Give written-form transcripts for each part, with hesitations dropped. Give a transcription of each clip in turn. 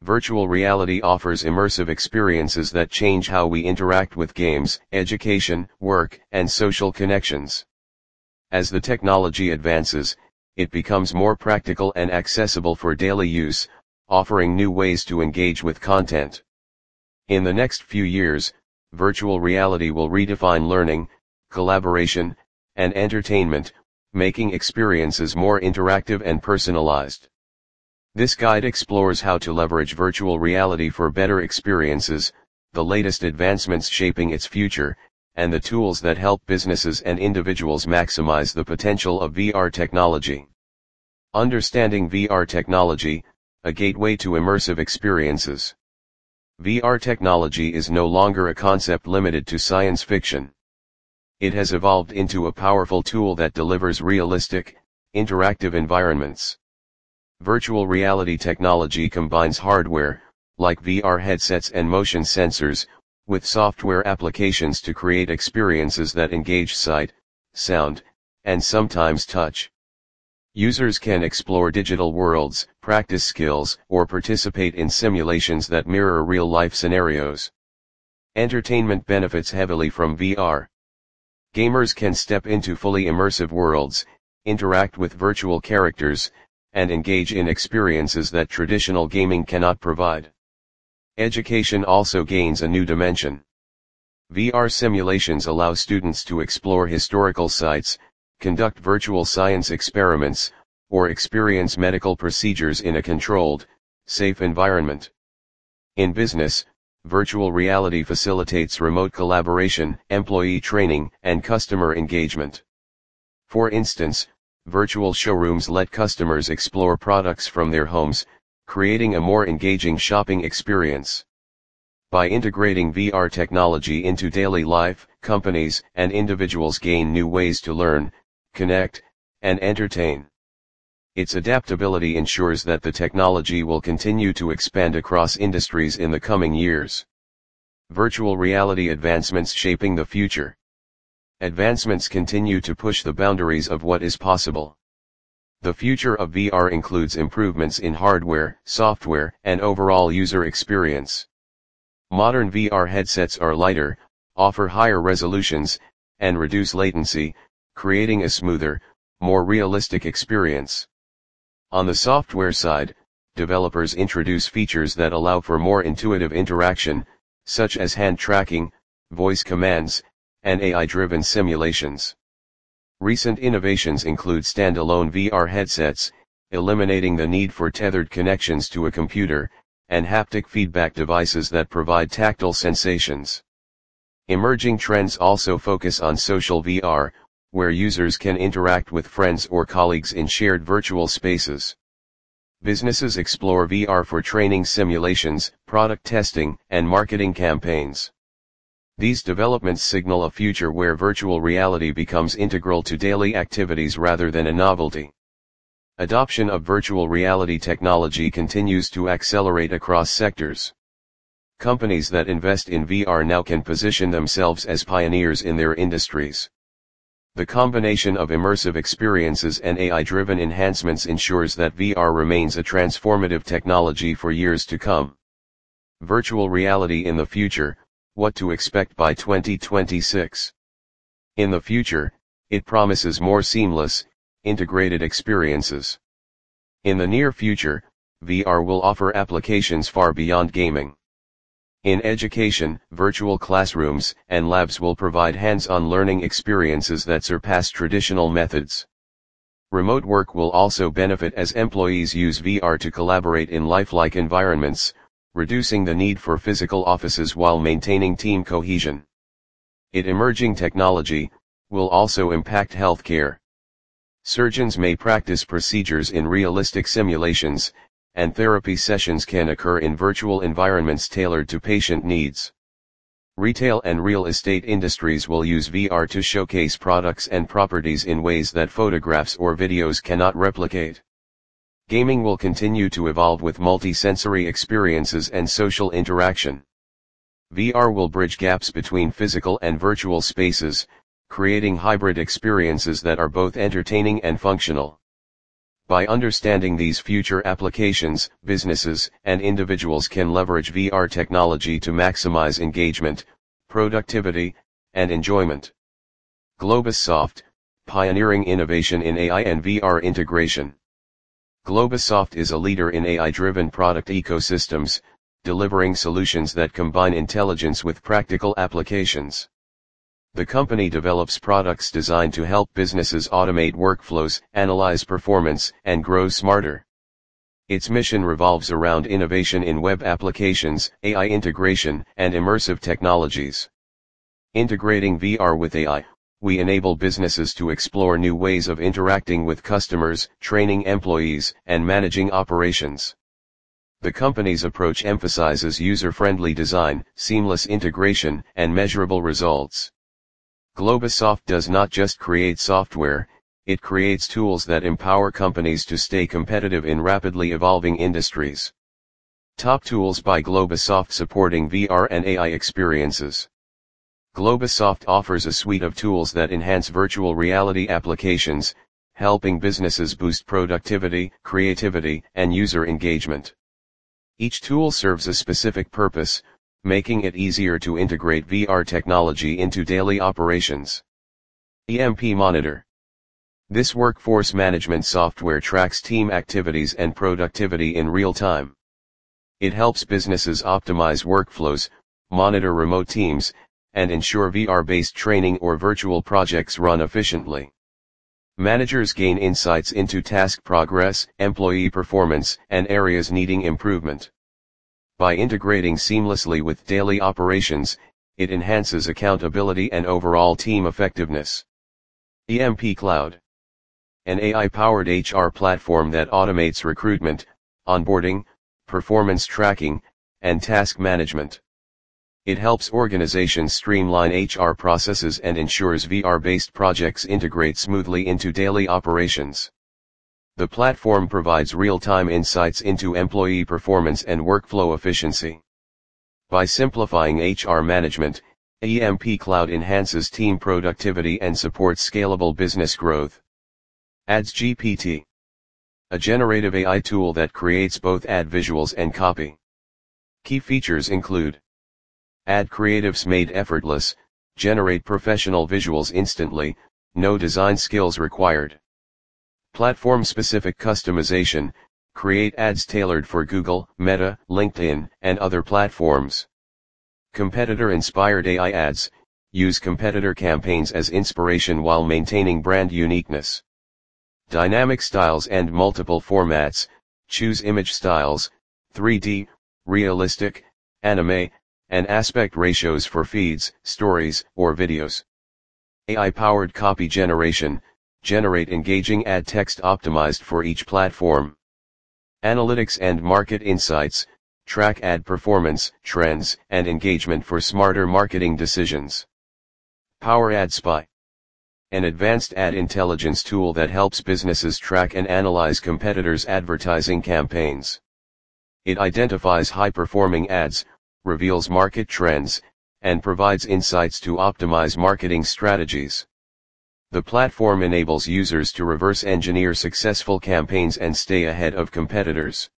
Virtual reality offers immersive experiences that change how we interact with games, education, work, and social connections. As the technology advances, it becomes more practical and accessible for daily use, offering new ways to engage with content. In the next few years, virtual reality will redefine learning, collaboration, and entertainment, making experiences more interactive and personalized. This guide explores how to leverage virtual reality for better experiences, the latest advancements shaping its future, and the tools that help businesses and individuals maximize the potential of VR technology. Understanding VR technology, a gateway to immersive experiences. VR technology is no longer a concept limited to science fiction. It has evolved into a powerful tool that delivers realistic, interactive environments. Virtual reality technology combines hardware, like VR headsets and motion sensors, with software applications to create experiences that engage sight, sound, and sometimes touch. Users can explore digital worlds, practice skills, or participate in simulations that mirror real-life scenarios. Entertainment benefits heavily from VR. Gamers can step into fully immersive worlds, interact with virtual characters, and engage in experiences that traditional gaming cannot provide. Education also gains a new dimension. VR simulations allow students to explore historical sites, conduct virtual science experiments, or experience medical procedures in a controlled, safe environment. In business, virtual reality facilitates remote collaboration, employee training, and customer engagement. For instance, virtual showrooms let customers explore products from their homes, creating a more engaging shopping experience. By integrating VR technology into daily life, companies and individuals gain new ways to learn, connect, and entertain. Its adaptability ensures that the technology will continue to expand across industries in the coming years. Virtual reality advancements shaping the future. Advancements continue to push the boundaries of what is possible. The future of VR includes improvements in hardware, software, and overall user experience. Modern VR headsets are lighter, offer higher resolutions, and reduce latency, creating a smoother, more realistic experience. On the software side, developers introduce features that allow for more intuitive interaction, such as hand tracking, voice commands, and AI-driven simulations. Recent innovations include standalone VR headsets, eliminating the need for tethered connections to a computer, and haptic feedback devices that provide tactile sensations. Emerging trends also focus on social VR, where users can interact with friends or colleagues in shared virtual spaces. Businesses explore VR for training simulations, product testing, and marketing campaigns. These developments signal a future where virtual reality becomes integral to daily activities rather than a novelty. Adoption of virtual reality technology continues to accelerate across sectors. Companies that invest in VR now can position themselves as pioneers in their industries. The combination of immersive experiences and AI-driven enhancements ensures that VR remains a transformative technology for years to come. Virtual reality in the future, what to expect by 2026. In the future, it promises more seamless, integrated experiences. In the near future, VR will offer applications far beyond gaming. In education, virtual classrooms and labs will provide hands-on learning experiences that surpass traditional methods. Remote work will also benefit as employees use VR to collaborate in lifelike environments, reducing the need for physical offices while maintaining team cohesion. Emerging technology will also impact healthcare. Surgeons may practice procedures in realistic simulations, and therapy sessions can occur in virtual environments tailored to patient needs. Retail and real estate industries will use VR to showcase products and properties in ways that photographs or videos cannot replicate. Gaming will continue to evolve with multi-sensory experiences and social interaction. VR will bridge gaps between physical and virtual spaces, creating hybrid experiences that are both entertaining and functional. By understanding these future applications, businesses and individuals can leverage VR technology to maximize engagement, productivity, and enjoyment. Globusoft, pioneering innovation in AI and VR integration. Globusoft is a leader in AI-driven product ecosystems, delivering solutions that combine intelligence with practical applications. The company develops products designed to help businesses automate workflows, analyze performance, and grow smarter. Its mission revolves around innovation in web applications, AI integration, and immersive technologies. Integrating VR with AI, we enable businesses to explore new ways of interacting with customers, training employees, and managing operations. The company's approach emphasizes user-friendly design, seamless integration, and measurable results. Globusoft does not just create software, it creates tools that empower companies to stay competitive in rapidly evolving industries. Top tools by Globusoft supporting VR and AI experiences. Globusoft offers a suite of tools that enhance virtual reality applications, helping businesses boost productivity, creativity, and user engagement. Each tool serves a specific purpose, making it easier to integrate VR technology into daily operations. EMP Monitor. This workforce management software tracks team activities and productivity in real time. It helps businesses optimize workflows, monitor remote teams, and ensure VR-based training or virtual projects run efficiently. Managers gain insights into task progress, employee performance, and areas needing improvement. By integrating seamlessly with daily operations, it enhances accountability and overall team effectiveness. EMP Cloud. An AI-powered HR platform that automates recruitment, onboarding, performance tracking, and task management. It helps organizations streamline HR processes and ensures VR-based projects integrate smoothly into daily operations. The platform provides real-time insights into employee performance and workflow efficiency. By simplifying HR management, EMP Cloud enhances team productivity and supports scalable business growth. AdsGPT. A generative AI tool that creates both ad visuals and copy. Key features include: ad creatives made effortless, generate professional visuals instantly, no design skills required. Platform-specific customization, create ads tailored for Google, Meta, LinkedIn, and other platforms. Competitor-inspired AI ads, use competitor campaigns as inspiration while maintaining brand uniqueness. Dynamic styles and multiple formats, choose image styles, 3D, realistic, anime, and aspect ratios for feeds, stories, or videos. AI-powered copy generation, generate engaging ad text optimized for each platform. Analytics and market insights, track ad performance, trends, and engagement for smarter marketing decisions. Power Ad Spy. An advanced ad intelligence tool that helps businesses track and analyze competitors' advertising campaigns. It identifies high-performing ads, reveals market trends, and provides insights to optimize marketing strategies. The platform enables users to reverse engineer successful campaigns and stay ahead of competitors.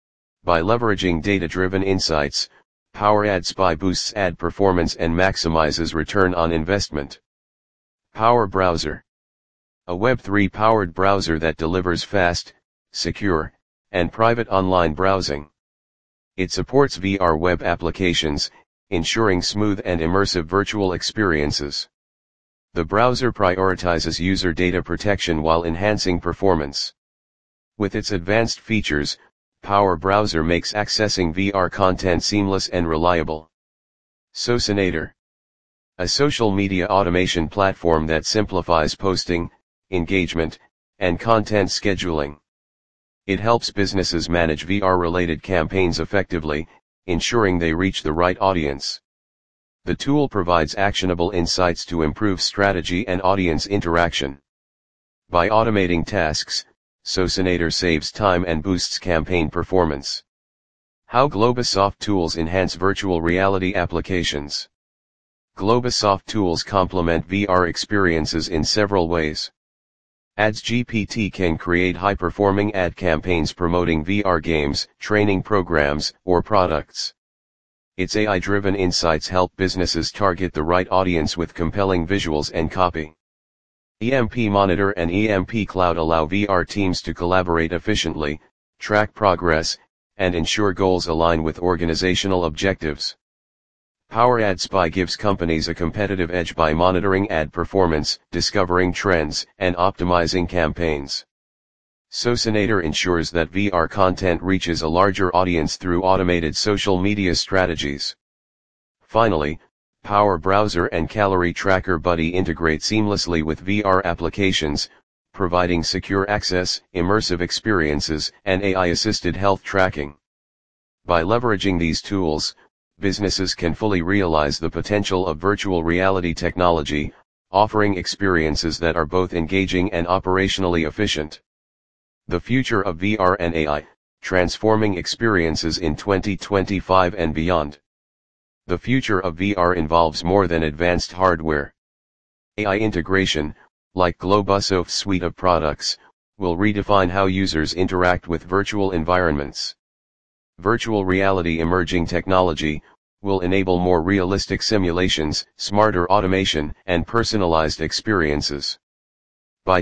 By leveraging data-driven insights, Power Ad Spy boosts ad performance and maximizes return on investment. Power Browser. A Web3-powered browser that delivers fast, secure, and private online browsing. It supports VR web applications, ensuring smooth and immersive virtual experiences. The browser prioritizes user data protection while enhancing performance. With its advanced features, Power Browser makes accessing VR content seamless and reliable. Socinator. A social media automation platform that simplifies posting, engagement, and content scheduling. It helps businesses manage VR-related campaigns effectively, ensuring they reach the right audience. The tool provides actionable insights to improve strategy and audience interaction. By automating tasks, Socinator saves time and boosts campaign performance. How Globusoft tools enhance virtual reality applications. Globusoft tools complement VR experiences in several ways. AdsGPT can create high-performing ad campaigns promoting VR games, training programs, or products. Its AI-driven insights help businesses target the right audience with compelling visuals and copy. EMP Monitor and EMP Cloud allow VR teams to collaborate efficiently, track progress, and ensure goals align with organizational objectives. Power Ad Spy gives companies a competitive edge by monitoring ad performance, discovering trends, and optimizing campaigns. Socinator ensures that VR content reaches a larger audience through automated social media strategies. Finally, Power Browser and Calorie Tracker Buddy integrate seamlessly with VR applications, providing secure access, immersive experiences, and AI-assisted health tracking. By leveraging these tools, businesses can fully realize the potential of virtual reality technology, offering experiences that are both engaging and operationally efficient. The future of VR and AI, transforming experiences in 2025 and beyond. The future of VR involves more than advanced hardware. AI integration, like Globosoft's suite of products, will redefine how users interact with virtual environments. Virtual reality emerging technology will enable more realistic simulations, smarter automation, and personalized experiences. By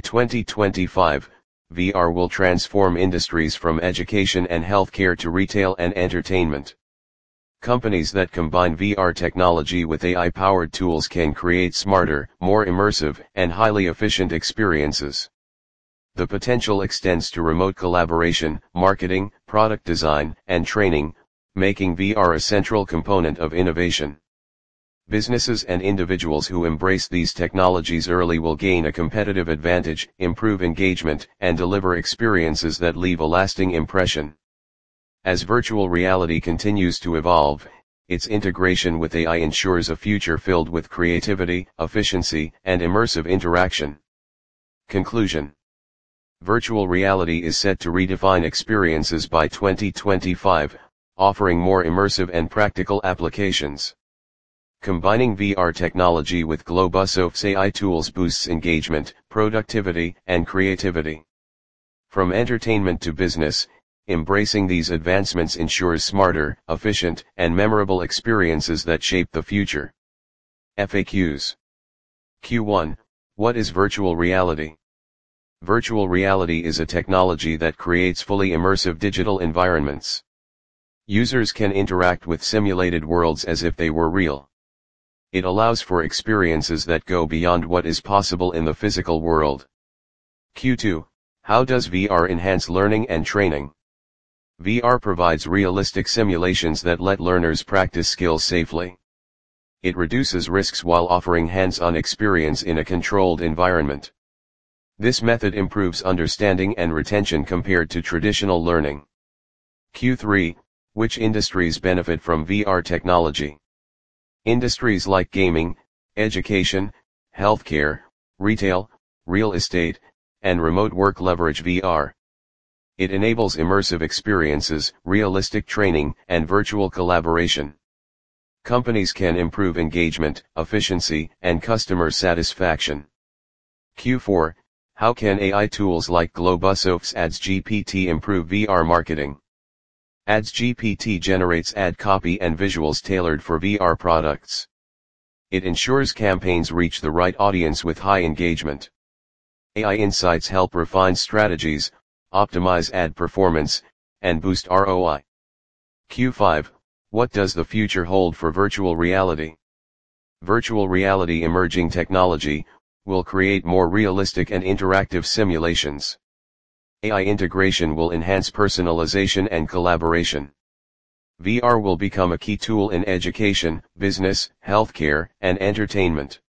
2025, VR will transform industries from education and healthcare to retail and entertainment. Companies that combine VR technology with AI-powered tools can create smarter, more immersive, and highly efficient experiences. The potential extends to remote collaboration, marketing, product design, and training, making VR a central component of innovation. Businesses and individuals who embrace these technologies early will gain a competitive advantage, improve engagement, and deliver experiences that leave a lasting impression. As virtual reality continues to evolve, its integration with AI ensures a future filled with creativity, efficiency, and immersive interaction. Conclusion. Virtual reality is set to redefine experiences by 2025, offering more immersive and practical applications. Combining VR technology with Globosoft's AI tools boosts engagement, productivity, and creativity. From entertainment to business, embracing these advancements ensures smarter, efficient, and memorable experiences that shape the future. FAQs. Q1. What is virtual reality? Virtual reality is a technology that creates fully immersive digital environments. Users can interact with simulated worlds as if they were real. It allows for experiences that go beyond what is possible in the physical world. Q2. How does VR enhance learning and training? VR provides realistic simulations that let learners practice skills safely. It reduces risks while offering hands-on experience in a controlled environment. This method improves understanding and retention compared to traditional learning. Q3. Which industries benefit from VR technology? Industries like gaming, education, healthcare, retail, real estate, and remote work leverage VR. It enables immersive experiences, realistic training, and virtual collaboration. Companies can improve engagement, efficiency, and customer satisfaction. Q4. How can AI tools like Globosoft's AdsGPT improve VR marketing? AdsGPT generates ad copy and visuals tailored for VR products. It ensures campaigns reach the right audience with high engagement. AI insights help refine strategies, optimize ad performance, and boost ROI. Q5. What does the future hold for virtual reality? Virtual reality emerging technology will create more realistic and interactive simulations. AI integration will enhance personalization and collaboration. VR will become a key tool in education, business, healthcare, and entertainment.